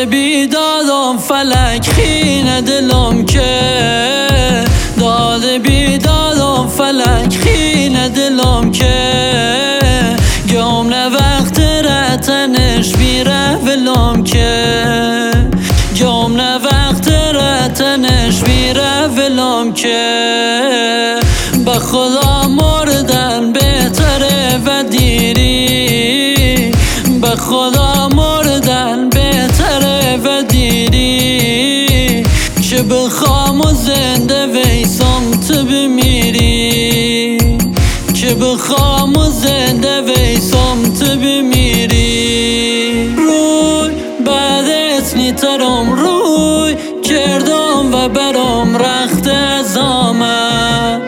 بیدادم فلک خینه دلم که داده بیدادم فلک خینه دلم که گم نه وقت رتنش بیره ولم که گم نه وقت رتنش بیره ولم که به خدا مردن بهتره و دیری به خدا مردن بهتره و دیری که بخوام و زنده ویسم تو بمیری که بخوام و زنده ویسم تو بمیری روی بعدت نیترم روی کردم و برام رخت ازامه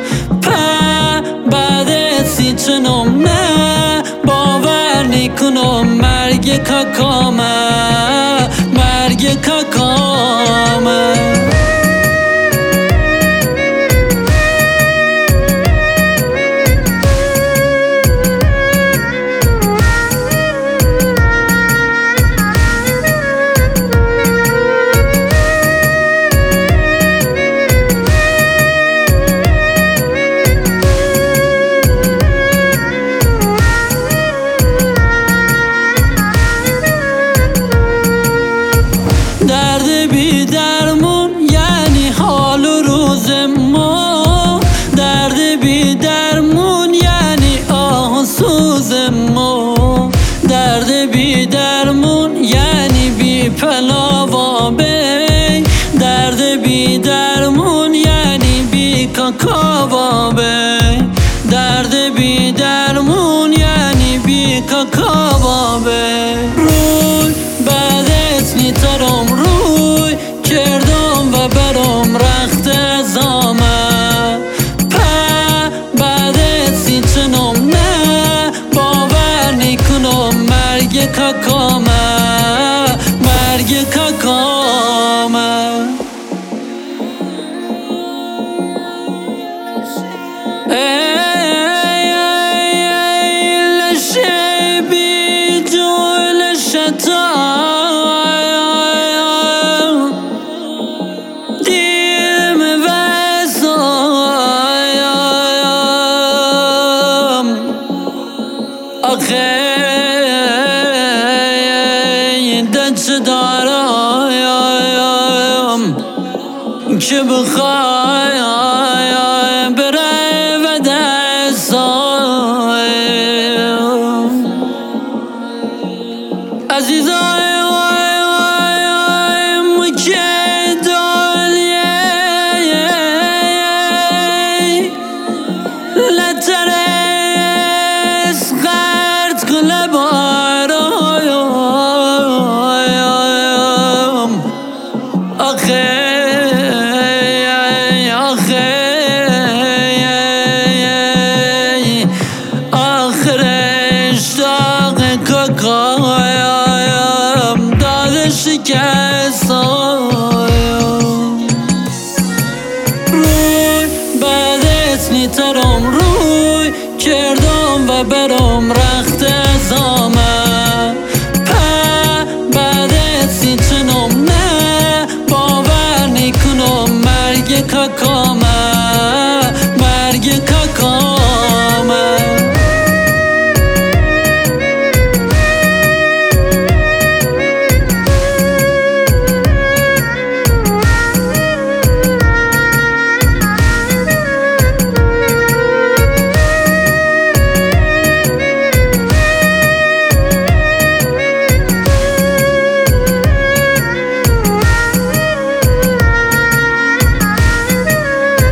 بعدت سیچنم نه باور نیکنم مرگ کاکامه مرگ کاکامه درد بی درمون یعنی حال و روز ما درد بی درمون یعنی آه و سوز ما درد بی درمون یعنی بی پلاوا بی درد بی درمون یعنی بی کاکاوا بی درد بی درمون یعنی بی کاکاوا بی روی بعدت نیترم روی کردم و برام رخت ازامه بعدت سیچنم نه باور نیکنم مرگ کاکامه مرگ کاکامه لشه بی جو لشتا آخه دست دارم که بخوای بره و دستایم عزیزایم که دالیه لطرس غرد کله بارایم آخه آخرش داغ کاکایم داده شکستایم روی بعدت نیترم روی کردم و برام رخت ازامه بعدت سیچنم نه باور نیکنم مرگ کاکامه مرگ کاکامه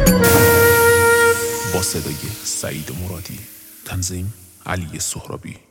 صدای سعید مرادی، تنظیم علی سهرابی.